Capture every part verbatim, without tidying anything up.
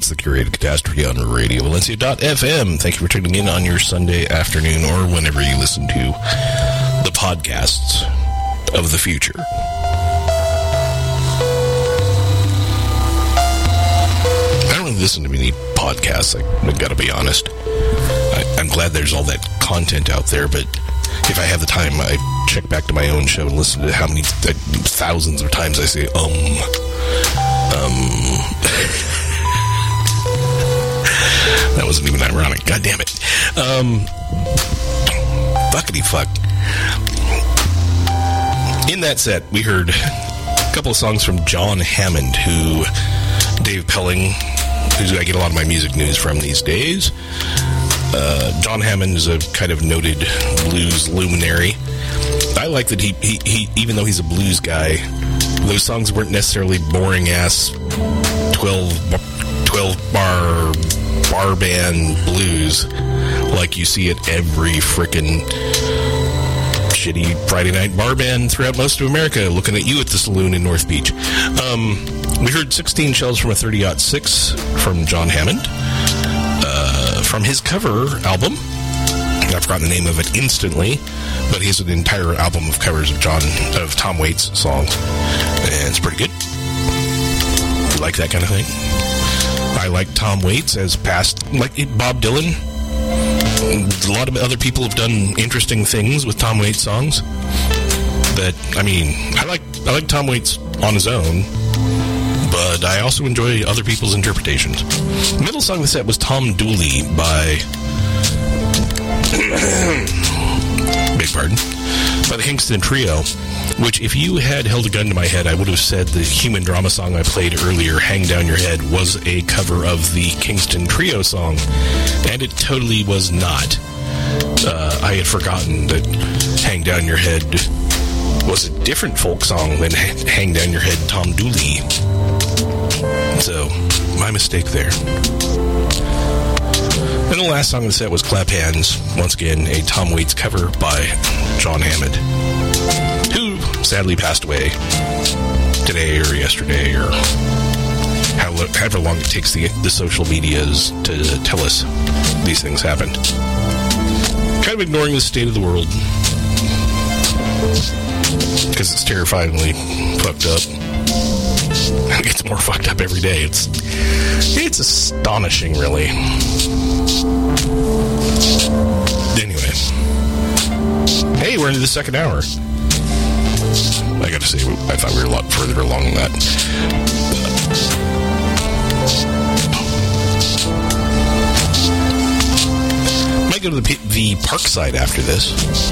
It's the Curated Catastrophe on Radio Valencia dot f m. Thank you for tuning in on your Sunday afternoon or whenever you listen to the podcasts of the future. I don't really listen to many podcasts, I gotta be honest. I, I'm glad there's all that content out there, but if I have the time, I check back to my own show and listen to how many uh, thousands of times I say, um, um. That wasn't even ironic. God damn it. Um, fuckity fuck. In that set, we heard a couple of songs from John Hammond, who Dave Pelling, who I get a lot of my music news from these days. Uh, John Hammond is a kind of noted blues luminary. I like that he, he, he, even though he's a blues guy, those songs weren't necessarily boring-ass twelve, twelve bar bar band blues like you see at every frickin' shitty Friday night bar band throughout most of America, looking at you at the saloon in North Beach. Um, we heard sixteen Shells from a thirty aught six from John Hammond. Uh, from his cover album, I've forgotten the name of it instantly, but he has an entire album of covers of John of Tom Waits songs, and it's pretty good. You like that kind of thing? I like Tom Waits as past, like Bob Dylan. A lot of other people have done interesting things with Tom Waits songs. That I mean, I like I like Tom Waits on his own, but I also enjoy other people's interpretations. The middle song of the set was Tom Dooley by beg pardon by the Kingston Trio, which if you had held a gun to my head, I would have said the human drama song I played earlier, Hang Down Your Head, was a cover of the Kingston Trio song, and it totally was not. Uh, I had forgotten that Hang Down Your Head was a different folk song than Hang Down Your Head, Tom Dooley. So, my mistake there. And the last song of the set was Clap Hands, once again a Tom Waits cover by John Hammond, who sadly passed away today or yesterday or however long it takes the, the social medias to tell us these things happened. Kind of ignoring the state of the world because it's terrifyingly fucked up. It gets more fucked up every day. It's it's astonishing, really. Anyway. Hey, we're into the second hour. I gotta say, I thought we were a lot further along than that. Might go to the, the Parkside after this.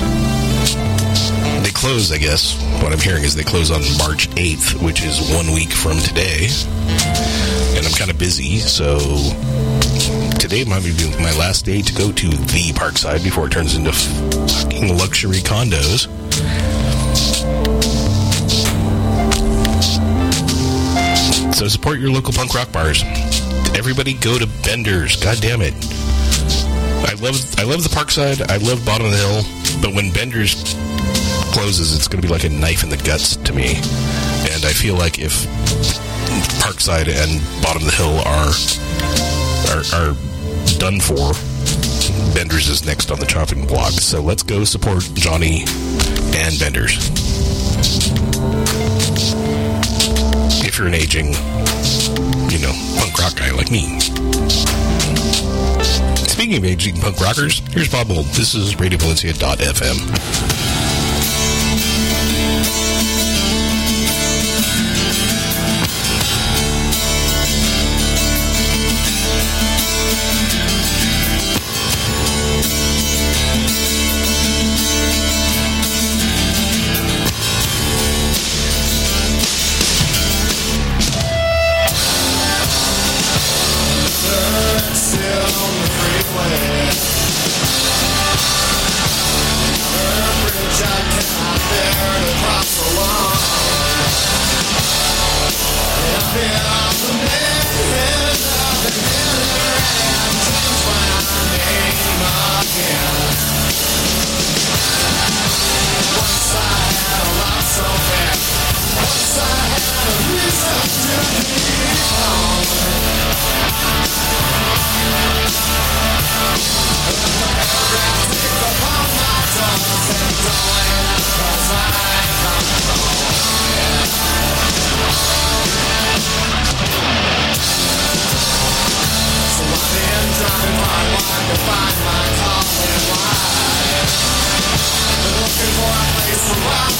They close, I guess. What I'm hearing is they close on March eighth, which is one week from today. And I'm kind of busy, so today might be my last day to go to the Parkside before it turns into fucking luxury condos. So support your local punk rock bars. Everybody go to Bender's. God damn it. I love I love the Parkside. I love Bottom of the Hill. But when Bender's closes, it's going to be like a knife in the guts to me. And I feel like if Parkside and Bottom of the Hill are are, are done for, Bender's is next on the chopping block. So let's go support Johnny and Bender's. If you're an aging, you know, punk rock guy like me. Speaking of aging punk rockers, here's Bob Mould. This is Radio Valencia dot f m. Freeway.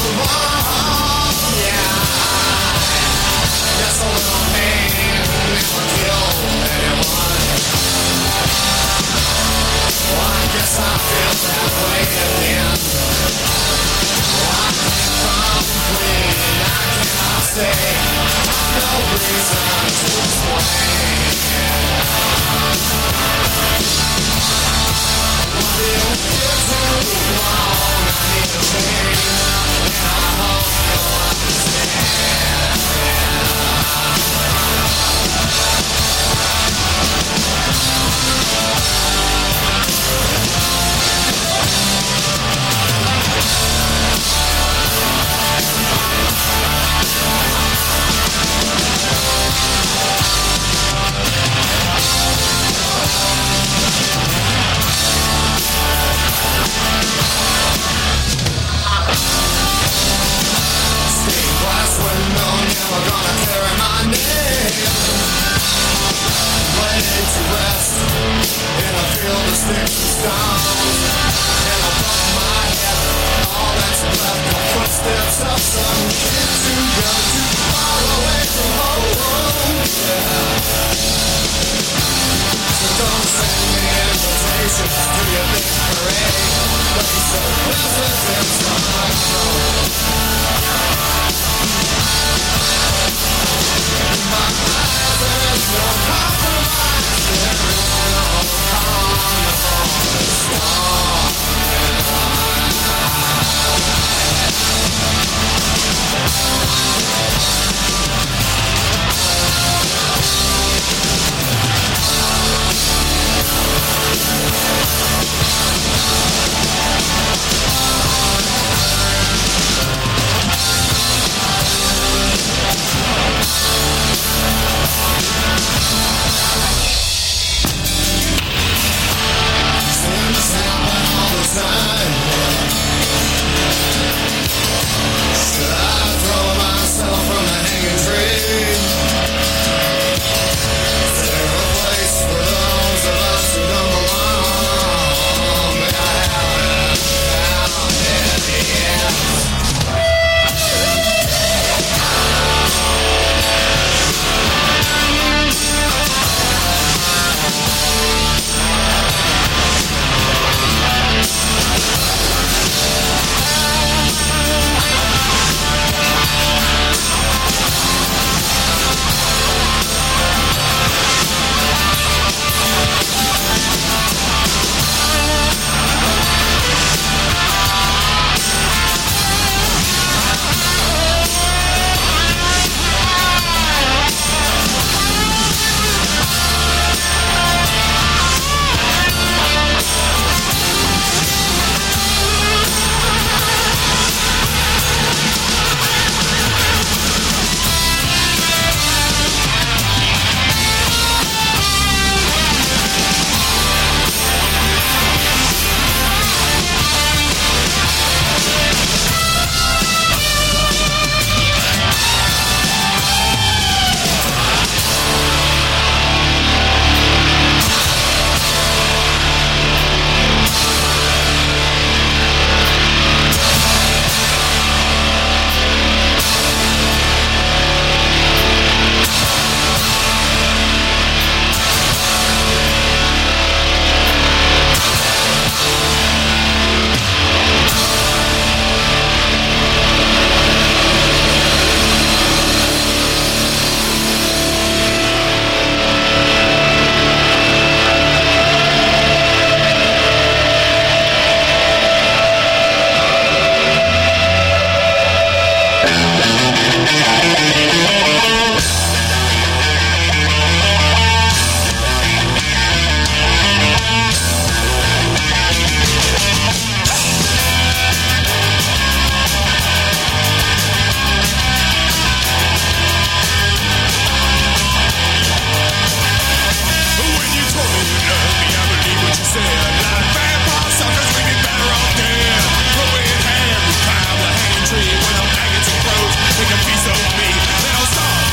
Take a piece of me, then I'll stop.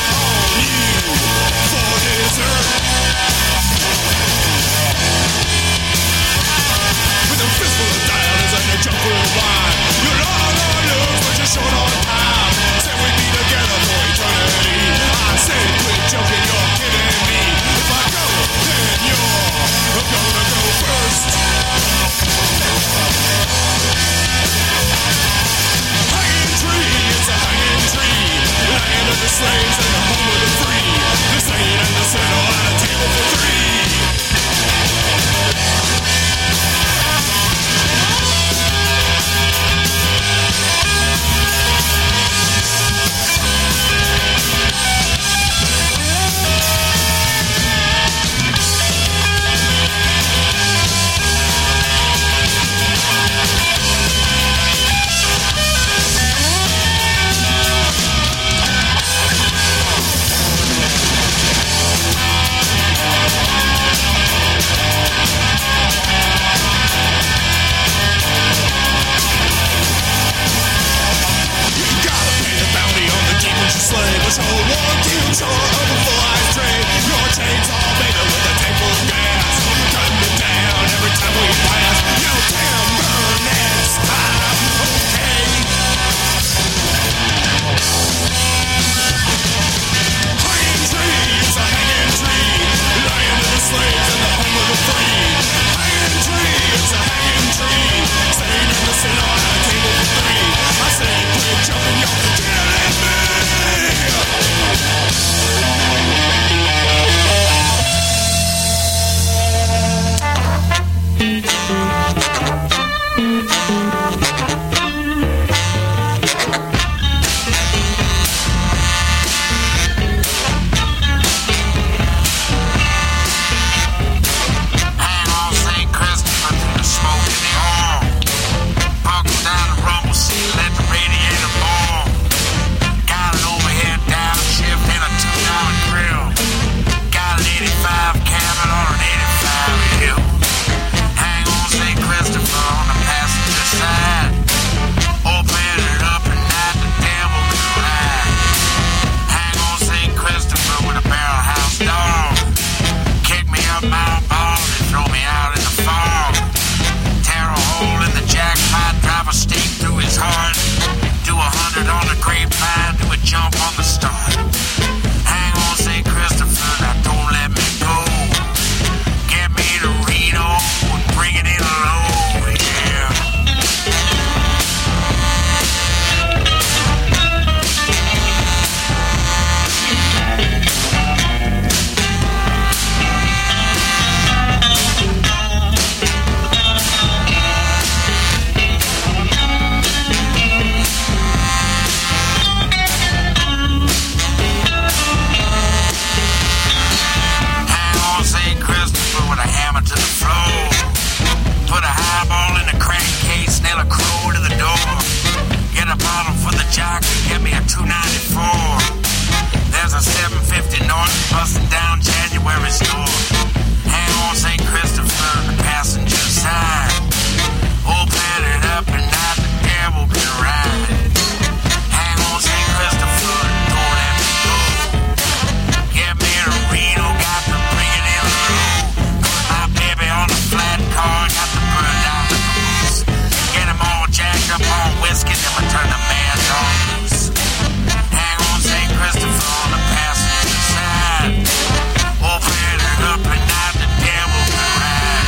jockey, get me a two ninety-four. There's a seven fifty north busting down January store. Hang on Saint Christopher, the passenger side. All padded up and not the devil can ride. Hang on Saint Christopher, don't let me go. Get me a Reno, got to bring it in low. Put my baby on the flat car, got to burn down the booze. Get him all jacked up on whiskey, then we turn the man on loose. Hang on Saint Christopher on the passenger side. All padded up and not the devil can ride.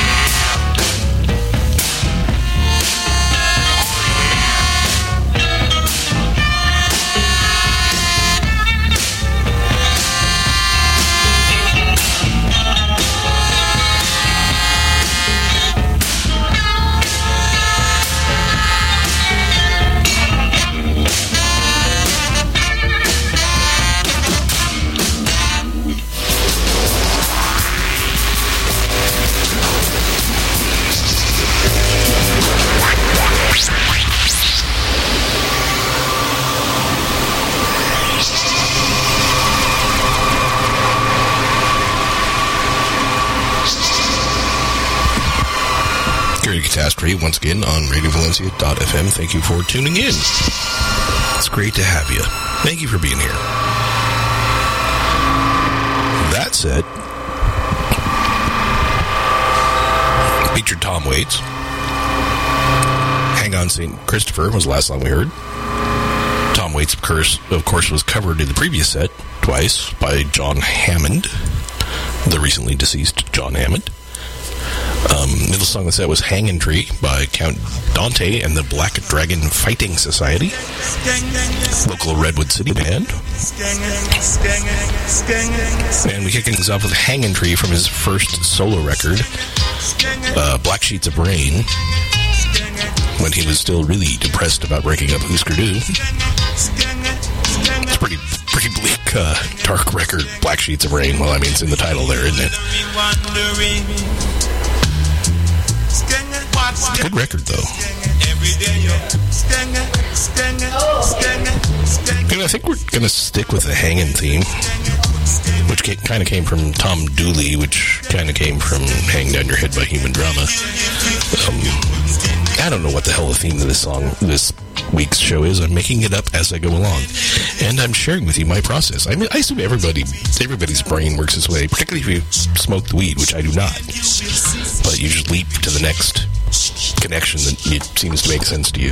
Catastrophe once again on radio valencia dot f m. Thank you for tuning in. It's great to have you. Thank you for being here. That said, featured Tom Waits. Hang On Saint Christopher was the last song we heard. Tom Waits, of course, of course, was covered in the previous set twice by John Hammond, the recently deceased John Hammond. Um, the song on the set was Hangin' Tree by Count Dante and the Black Dragon Fighting Society, local Redwood City band. And we kick things off with Hangin' Tree from his first solo record, uh, Black Sheets of Rain, when he was still really depressed about breaking up Husker Du. It's a pretty, pretty bleak, uh, dark record, Black Sheets of Rain. Well, I mean, it's in the title there, isn't it? Good record, though. And I think we're going to stick with the hanging theme, which kind of came from Tom Dooley, which kind of came from Hang Down Your Head by Human Drama. Um, I don't know what the hell the theme of this song, this week's show is. I'm making it up as I go along, and I'm sharing with you my process. I mean, I assume everybody, everybody's brain works this way, particularly if you smoke the weed, which I do not. But you just leap to the next connection that it seems to make sense to you.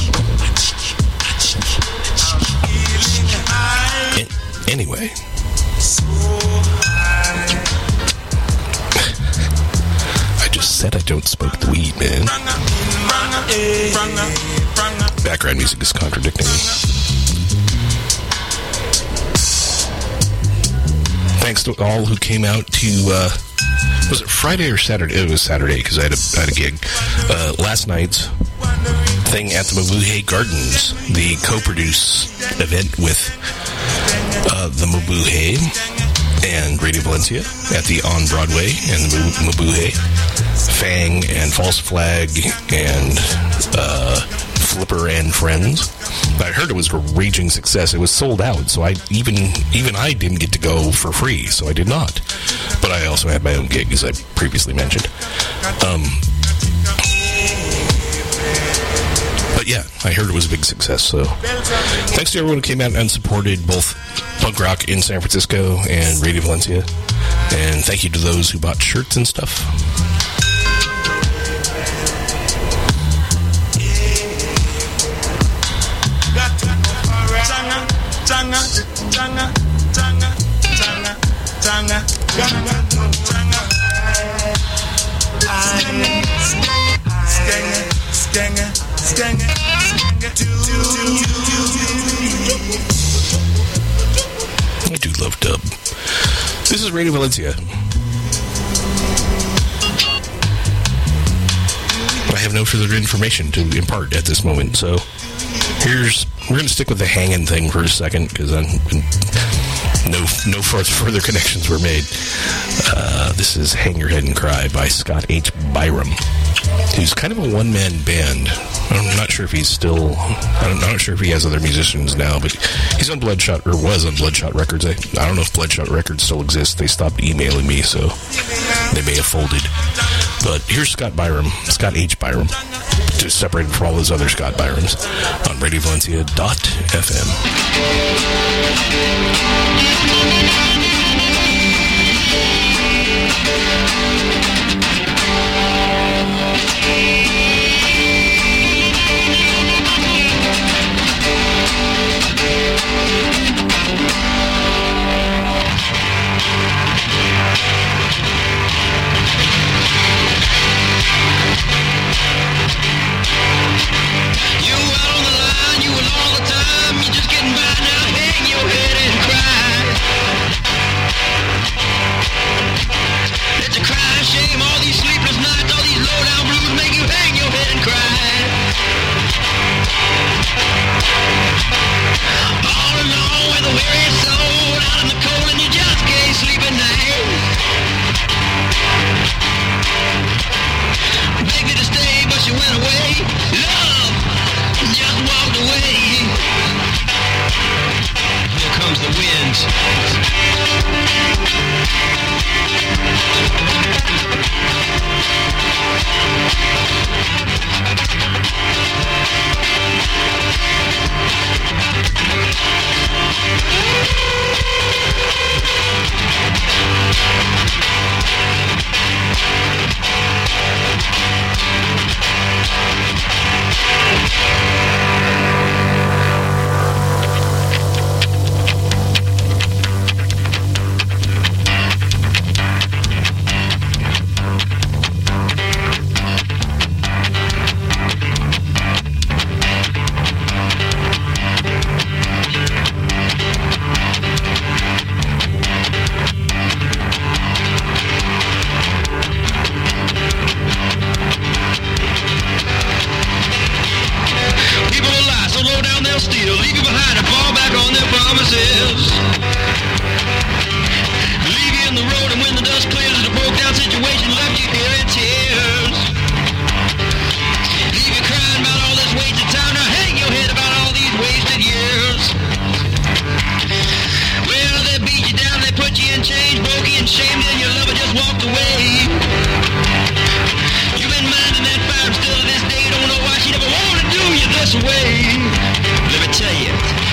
A- anyway. I just said I don't smoke the weed, man. Background music is contradicting me. Thanks to all who came out to, uh, was it Friday or Saturday? It was Saturday because I had a, I had a gig. Uh, last night's thing at the Mabuhay Gardens, the co-produce event with uh, the Mabuhay and Radio Valencia at the On Broadway and the Mabuhay, Fang and False Flag and uh, Flipper and Friends. I heard it was a raging success. It was sold out, so I even even I didn't get to go for free, so I did not. But I also had my own gig, as I previously mentioned. Um, but yeah, I heard it was a big success, so thanks to everyone who came out and supported both punk rock in San Francisco and Radio Valencia. And thank you to those who bought shirts and stuff. I do love dub. This is Radio Valencia. I have no further information to impart at this moment, so here's we're going to stick with the hanging thing for a second because I'm no no further connections were made. Uh, this is Hang Your Head and Cry by Scott H. Byram. who's kind of a one-man band. I'm not sure if he's still... I'm not sure if he has other musicians now, but he's on Bloodshot, or was on Bloodshot Records. I, I don't know if Bloodshot Records still exists. They stopped emailing me, so they may have folded. But here's Scott Byram, Scott H. Byram, just separated from all those other Scott Byrams on radio valencia dot f m. You out on the line, you and all the time, you're just getting by now, hang your head and cry. It's a crying shame, all these sleepless nights, all these low-down blues make you hang your head and cry. All alone with a weary soul, out in the cold and you just can't sleep at night. Begged you to stay, but you went away. Love just walked away. Here comes the wind. Way. Let me tell you.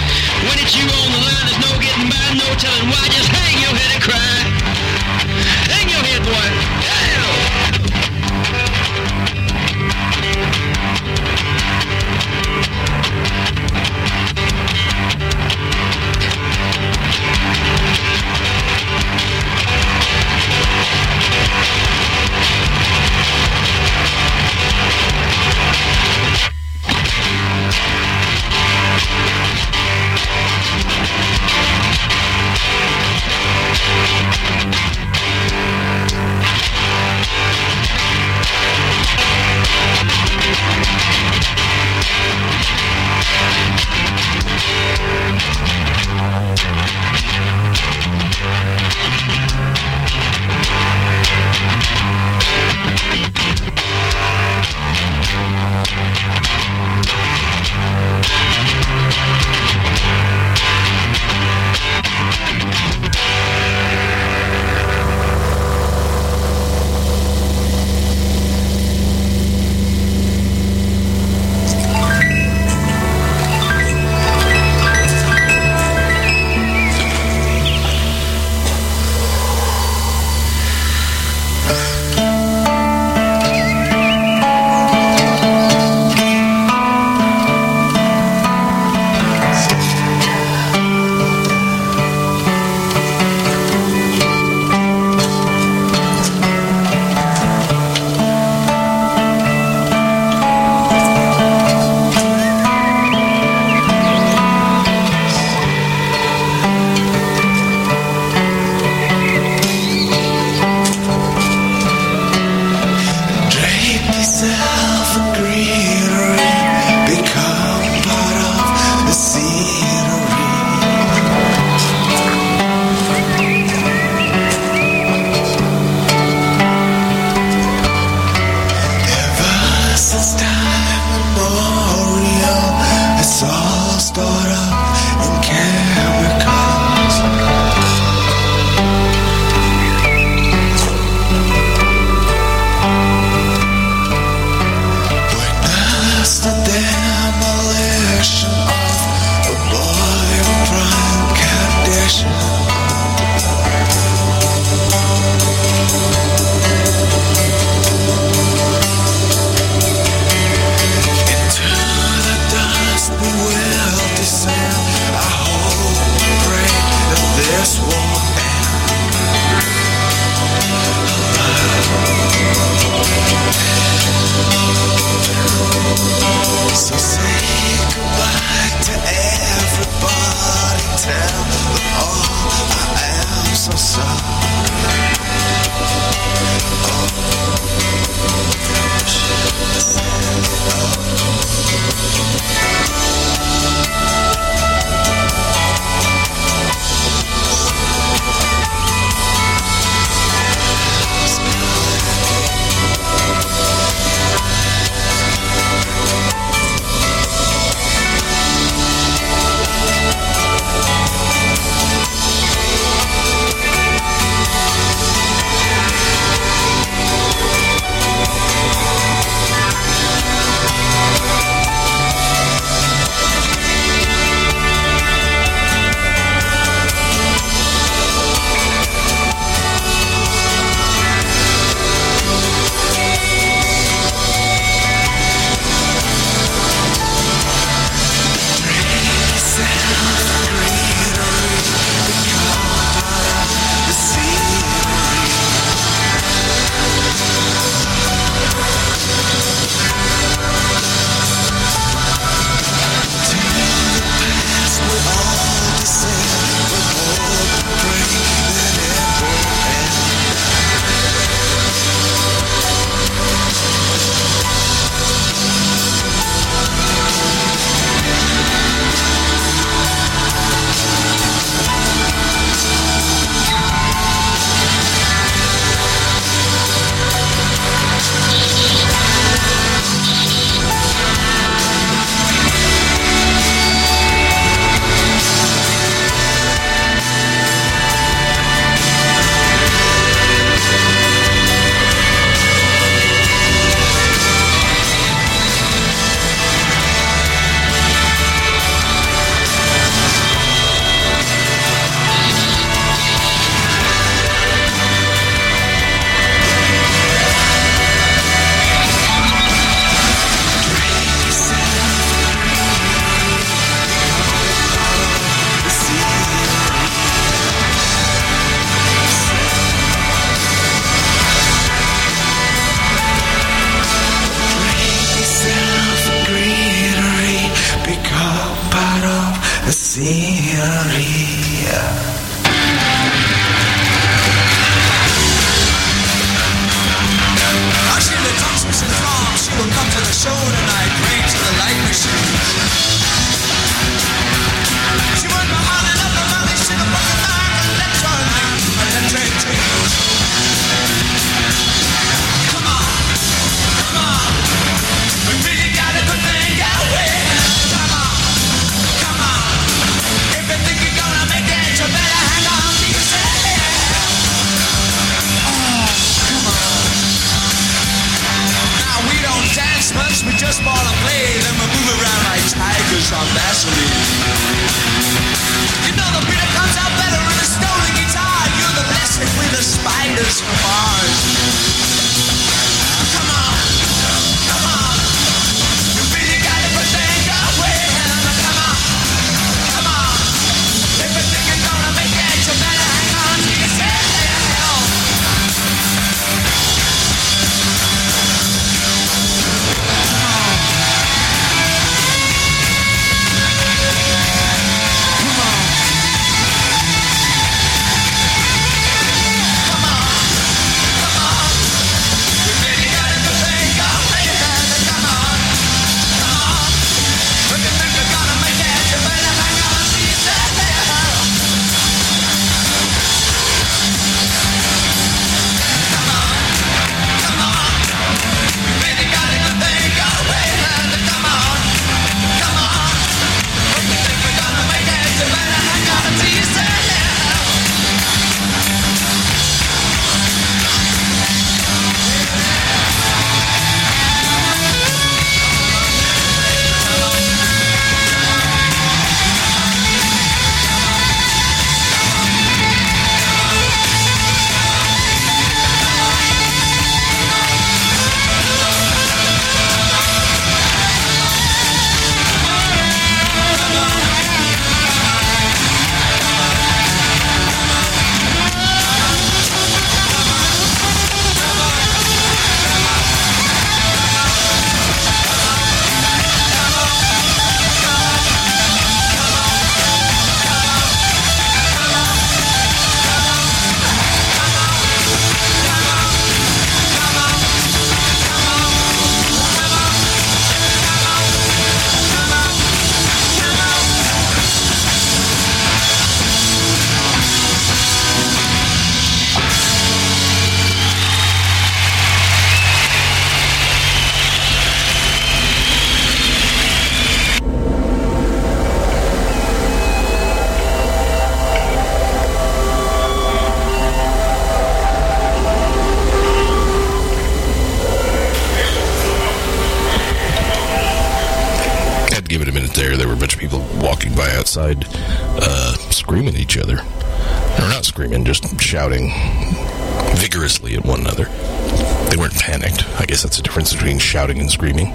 Outside, uh, screaming at each other. Or not screaming, just shouting vigorously at one another. They weren't panicked. I guess that's the difference between shouting and screaming.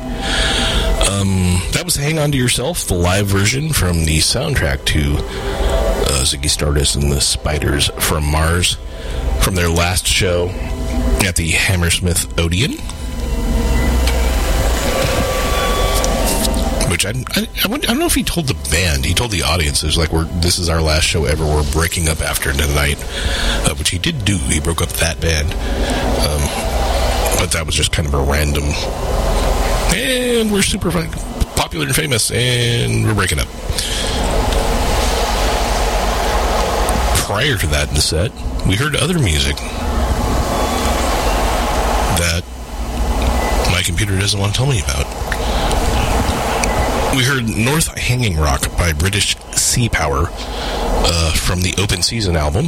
Um, that was Hang On To Yourself, the live version from the soundtrack to uh, Ziggy Stardust and the Spiders from Mars, from their last show at the Hammersmith Odeon. Which I, I, I don't know if he told the band. He told the audience, "There's like we're this is our last show ever. We're breaking up after tonight," uh, which he did do. He broke up that band, um, but that was just kind of a random. And we're super fun, popular and famous, and we're breaking up. Prior to that in the set, we heard other music that my computer doesn't want to tell me about. We heard North Hanging Rock by British Sea Power uh, from the Open Season album.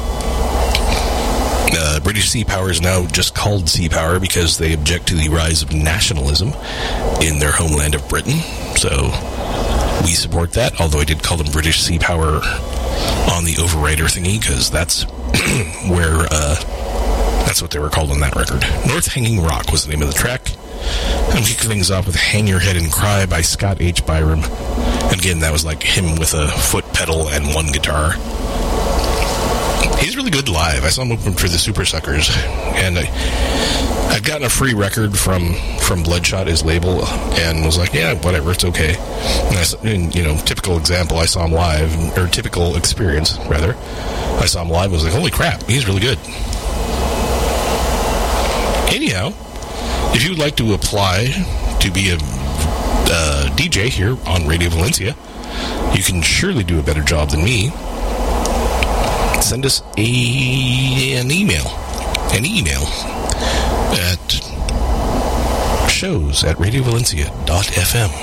Uh, British Sea Power is now just called Sea Power because they object to the rise of nationalism in their homeland of Britain. So we support that, although I did call them British Sea Power on the overwriter thingy because that's where uh, that's what they were called on that record. North Hanging Rock was the name of the track. I'm kicking things off with Hang Your Head and Cry by Scott H. Byram. And again, that was like him with a foot pedal and one guitar. He's really good live. I saw him open for the Super Suckers, and I, I've gotten a free record from, from Bloodshot, his label, and was like, yeah, whatever, it's okay. And, I, and, you know, typical example, I saw him live, or typical experience, rather. I saw him live, was like, holy crap, he's really good. Anyhow, if you would like to apply to be a uh, D J here on Radio Valencia, you can surely do a better job than me. Send us a, an email. An email at shows at radio valencia dot f m.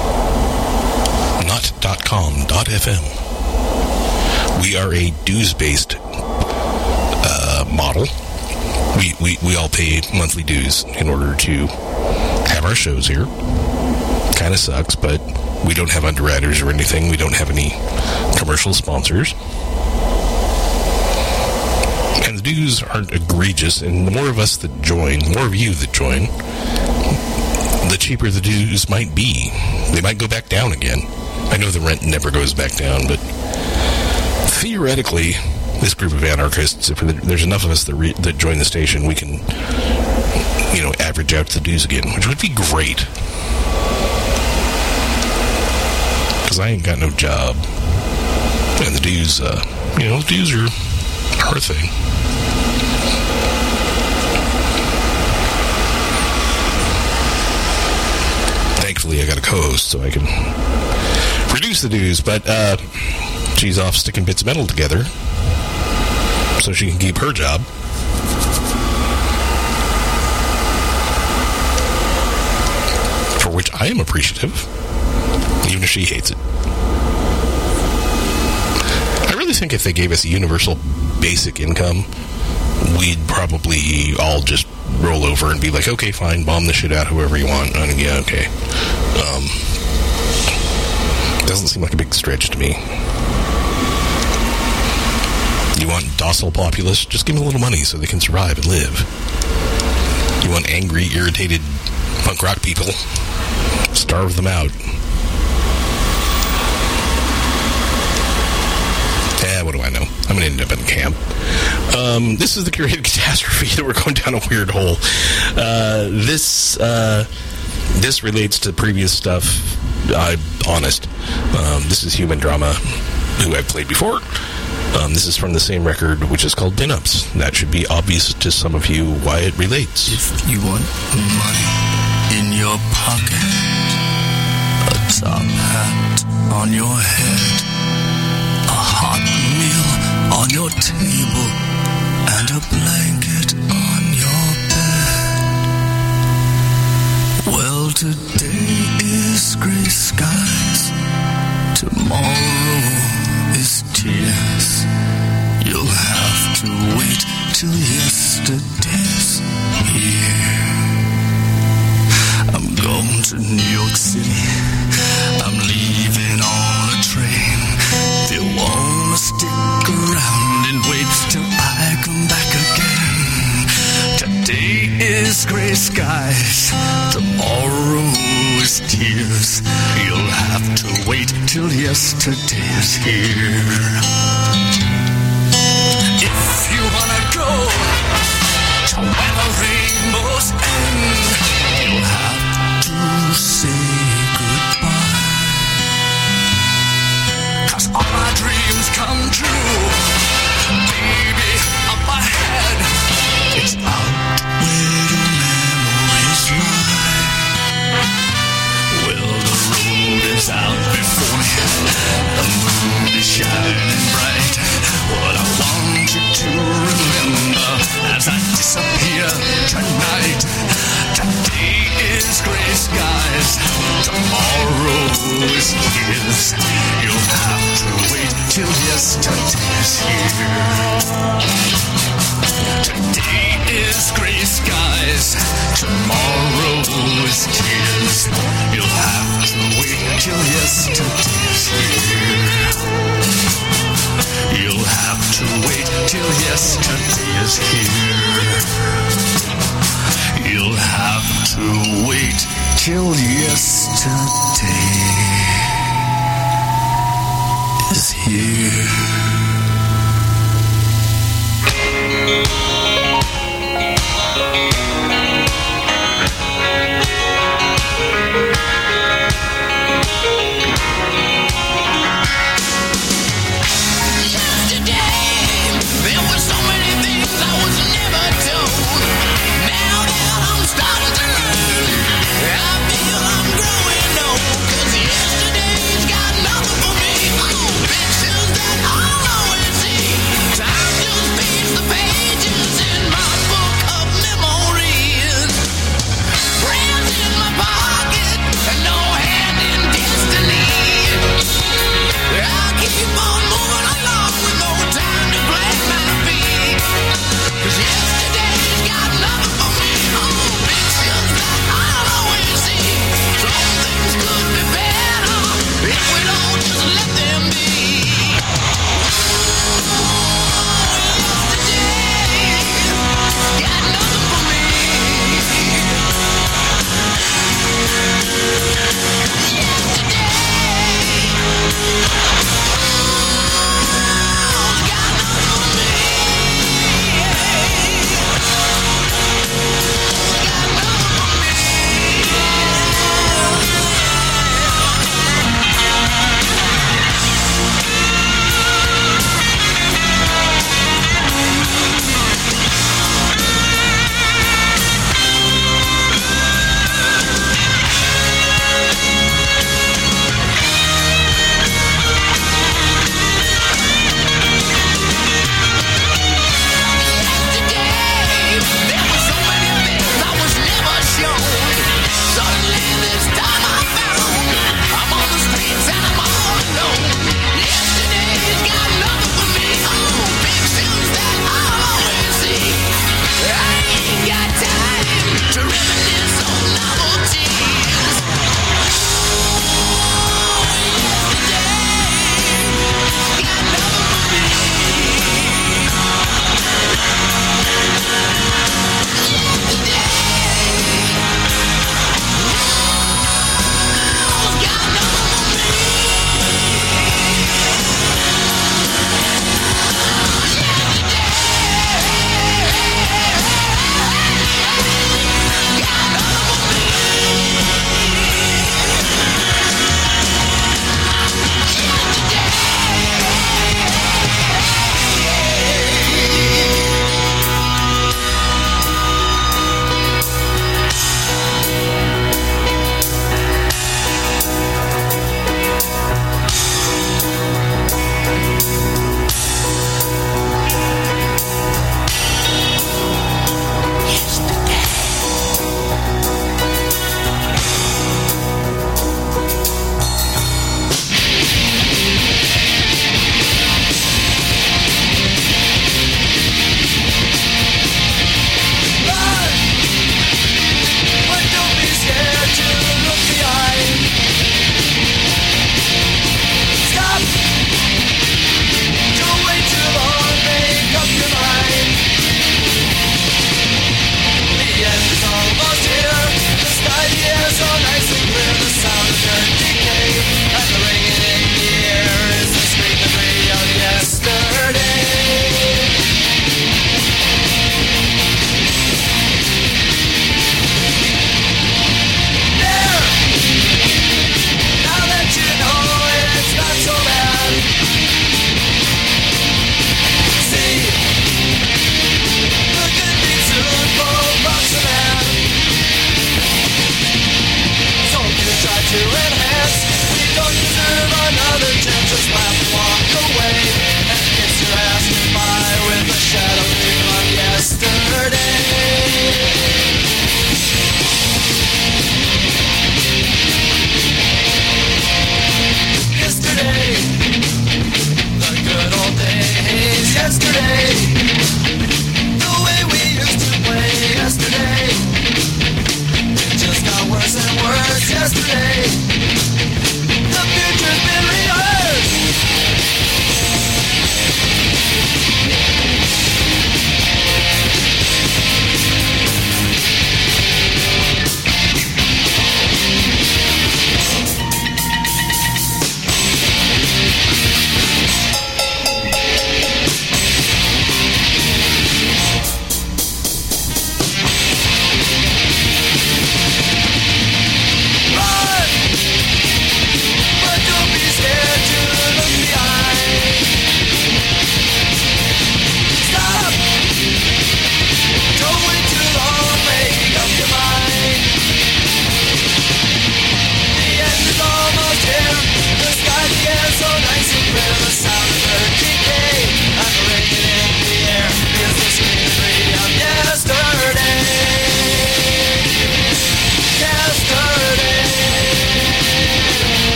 Not .com, .fm. We are a dues-based uh, model. We, we, we all pay monthly dues in order to have our shows here. Kind of sucks, but we don't have underwriters or anything. We don't have any commercial sponsors. And the dues aren't egregious, and the more of us that join, the more of you that join, the cheaper the dues might be. They might go back down again. I know the rent never goes back down, but theoretically, this group of anarchists, if there's enough of us that, re- that join the station, we can, you know, average out the dues again, which would be great. Because I ain't got no job. And the dues, uh, you know, the dues are, are a thing. Thankfully, I got a co-host, so I can reduce the dues, but uh, she's off sticking bits of metal together so she can keep her job. For which I am appreciative, even if she hates it. I really think if they gave us a universal basic income, we'd probably all just roll over and be like, okay, fine, bomb the shit out whoever you want. And yeah, okay. Um, doesn't seem like a big stretch to me. You want docile populace? Just give them a little money so they can survive and live. You want angry, irritated punk rock people? Starve them out. Eh, what do I know? I'm going to end up in camp. Um, this is the Curated Catastrophe that we're going down a weird hole. Uh, this, uh, this relates to previous stuff. I'm honest. Um, this is Human Drama, who I've played before. Um, this is from the same record, which is called Din-Ups. That should be obvious to some of you why it relates. If you want money in your pocket, a top hat on your head, a hot meal on your table, and a blanket on your bed. Well, today is gray skies, tomorrow is tears. You'll have to wait till yesterday's here. I'm going to New York City, I'm leaving on a train. If you wanna stick around and wait till I come back again. Today is gray skies, tomorrow is tears. You'll have to wait till yesterday's here. If you wanna go to where the rainbows end, you'll have to say goodbye. 'Cause all my dreams come true, baby, up ahead. It's out where your memories lie. Well, the road is out before me, the moon is shining bright. What I want you to remember as I disappear tonight. Today is gray skies, tomorrow is tears. You'll have to wait till yesterday's here. Today is gray skies, tomorrow is tears. You'll have to wait till yesterday's here. You'll have to wait till yesterday is here. You'll have to wait till yesterday is here.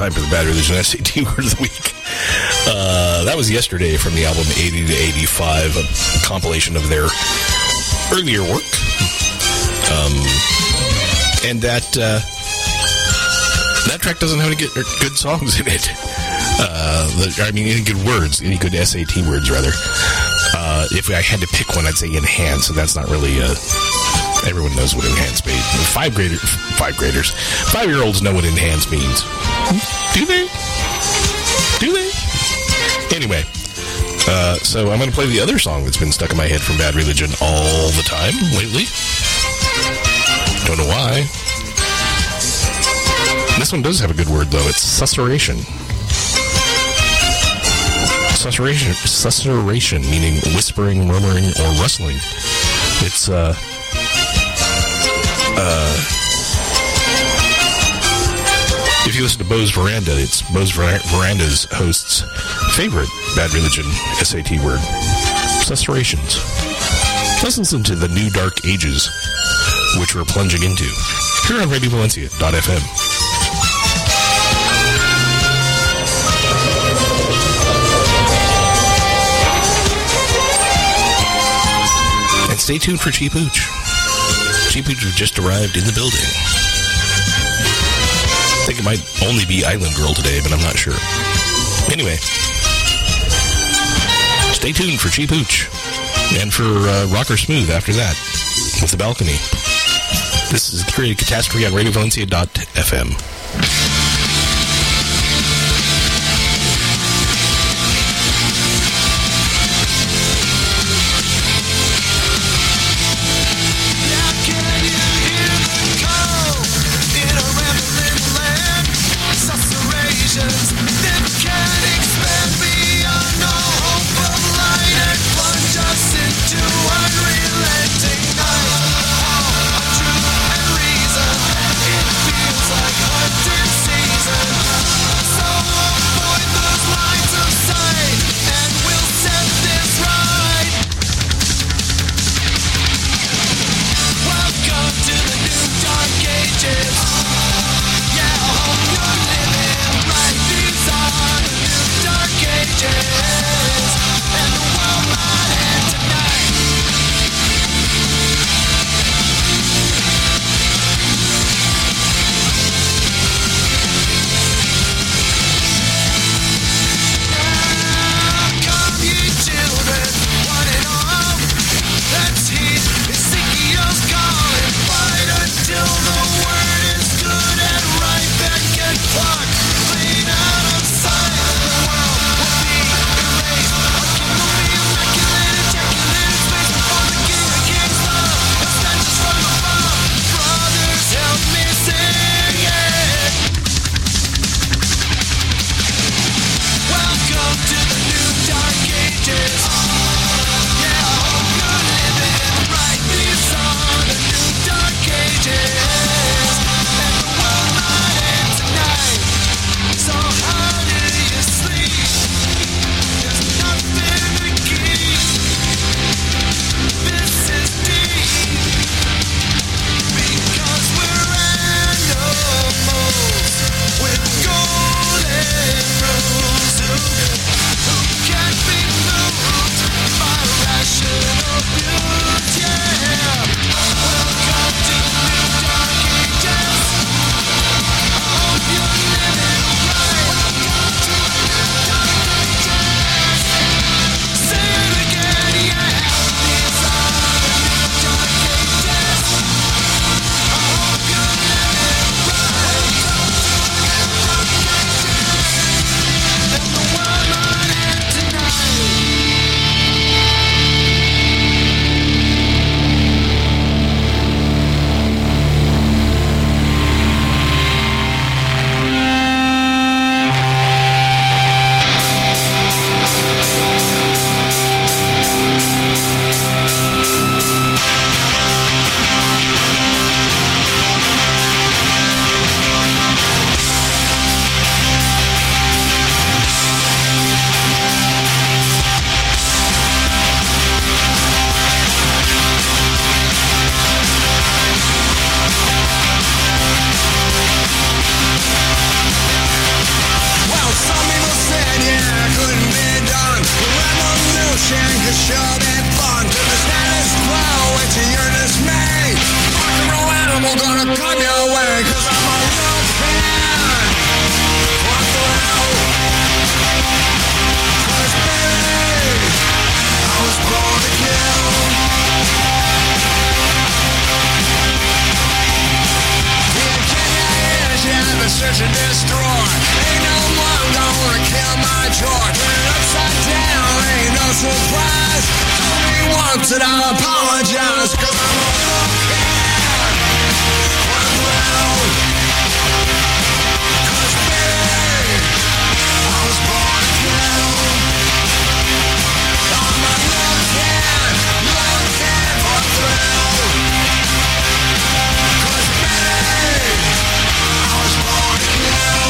time for the Bad Religion S A T Word of the Week. Uh, that was yesterday from the album eighty to eighty-five, a compilation of their earlier work. Um, and that uh, that track doesn't have any good, good songs in it. Uh, the, I mean, any good words, any good S A T words, rather. Uh, if I had to pick one, I'd say enhance, and that's not really... Uh, everyone knows what enhance means. Five grader, five graders, five-year-olds know what enhance means. Do they? Do they? Anyway, uh, so I'm going to play the other song that's been stuck in my head from Bad Religion all the time lately. Don't know why. This one does have a good word, though. It's susurration. Susurration, susurration, meaning whispering, murmuring, or rustling. It's, uh... Uh... If you listen to Bo's Veranda, it's Bo's Veranda's host's favorite Bad Religion S A T word. Susurrations. Let's listen to the new dark ages, which we're plunging into, here on Radio Valencia dot f m. And stay tuned for Cheap Hooch. Cheap Hooch has just arrived in the building. I think it might only be Island Girl today, but I'm not sure. Anyway, stay tuned for Cheap Hooch. And for uh, Rocker Smooth after that, with The Balcony. This is Creative Catastrophe on Radio Valencia dot f m. Unrelenting night, truth and reason. It feels like hunting sea. wanna come your way, cause I'm a real fan. What the hell? Cause baby, I was born to kill. Yeah, can you hear? Yeah, the search and destroy. Ain't no one gonna kill my joy. Turn it upside down, ain't no surprise. Told me once and I'll apologize, cause I'm a real fan. What the hell? Cause baby, I was born to kill. I'm a real fan, real fan for thrill. Cause baby, I was born to kill.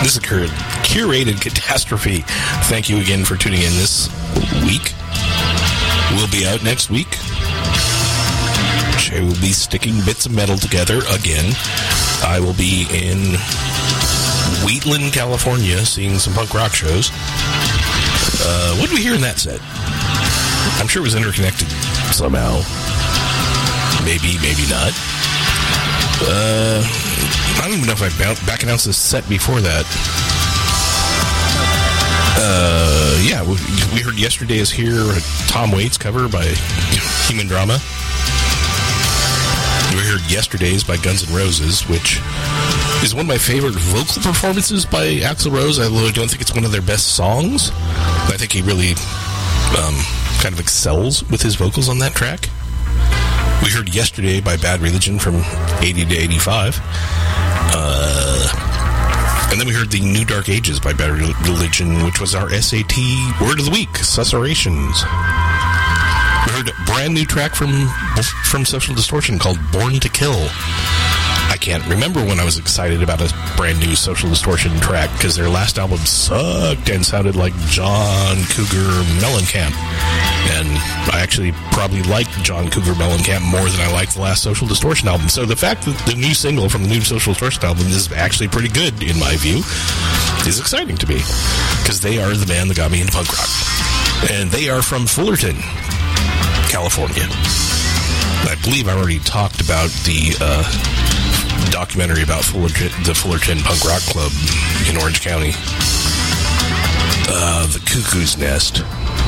This is a cur- curated catastrophe. Thank you again for tuning in this week. We'll be out next week. I will be sticking bits of metal together again. I will be in Wheatland, California, seeing some punk rock shows. Uh, what did we hear in that set? I'm sure it was interconnected somehow. Maybe, maybe not. Uh, I don't even know if I back announced this set before that. Uh, yeah, we, we heard Yesterday Is Here, a Tom Waits cover by Human Drama. We heard Yesterdays by Guns N' Roses, which is one of my favorite vocal performances by Axl Rose, although I don't think it's one of their best songs. I think he really um, kind of excels with his vocals on that track. We heard Yesterday by Bad Religion from eighty to eighty-five. Uh, and then we heard the New Dark Ages by Bad Religion, which was our S A T Word of the Week, Susurrations. We heard a brand new track from from Social Distortion called Born to Kill. I can't remember when I was excited about a brand new Social Distortion track, because their last album sucked and sounded like John Cougar Mellencamp. And I actually probably like John Cougar Mellencamp more than I like the last Social Distortion album. So the fact that the new single from the new Social Distortion album is actually pretty good, in my view, is exciting to me, because they are the band that got me into punk rock. And they are from Fullerton, California. I believe I already talked about the uh, documentary about Fullerton, the Fullerton Punk Rock Club in Orange County. Uh, the Cuckoo's Nest.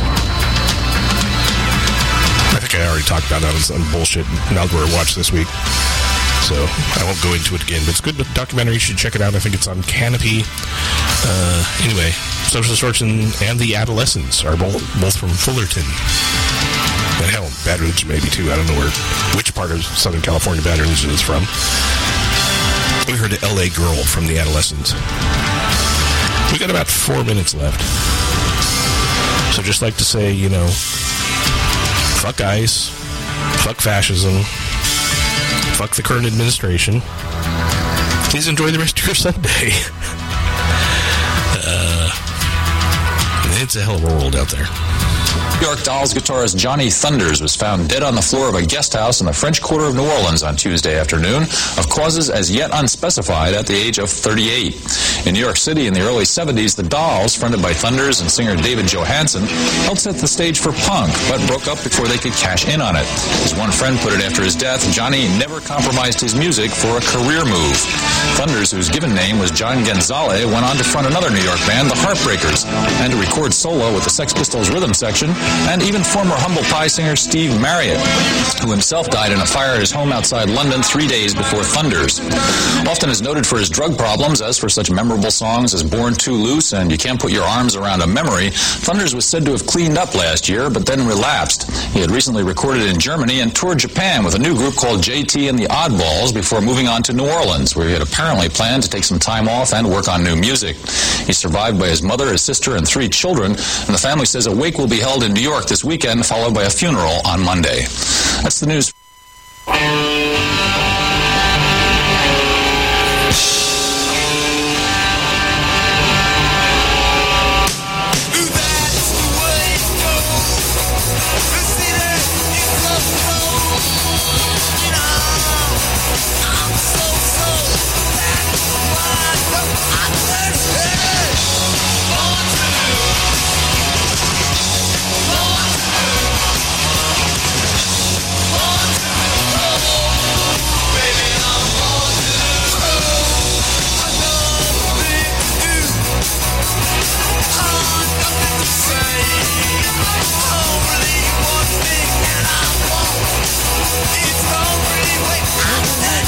I think I already talked about that on some bullshit Malware Watch this week, so I won't go into it again. But it's a good documentary. You should check it out. I think it's on Canopy. Uh, anyway, Social Distortion and the Adolescents are both, both from Fullerton. And hell, Bad Religion maybe too. I don't know where, which part of Southern California Bad Religion is from. We heard L A Girl from the Adolescents. We got about four minutes left. So just like to say, you know, fuck ICE, fuck fascism, fuck the current administration. Please enjoy the rest of your Sunday. uh, it's a hell of a world out there. New York Dolls guitarist Johnny Thunders was found dead on the floor of a guest house in the French Quarter of New Orleans on Tuesday afternoon of causes as yet unspecified at the age of thirty-eight. In New York City in the early seventies, the Dolls, fronted by Thunders and singer David Johansen, helped set the stage for punk, but broke up before they could cash in on it. As one friend put it after his death, Johnny never compromised his music for a career move. Thunders, whose given name was John Genzale, went on to front another New York band, the Heartbreakers, and to record solo with the Sex Pistols rhythm section, and even former Humble Pie singer Steve Marriott, who himself died in a fire at his home outside London three days before Thunders. Often is noted for his drug problems, as for such memorable songs as Born Too Loose and You Can't Put Your Arms Around a Memory, Thunders was said to have cleaned up last year, but then relapsed. He had recently recorded in Germany and toured Japan with a new group called J T and the Oddballs before moving on to New Orleans, where he had apparently planned to take some time off and work on new music. He's survived by his mother, his sister, and three children, and the family says a wake will be held in New York this weekend, followed by a funeral on Monday. That's the news.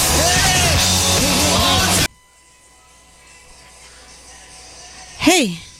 Hey,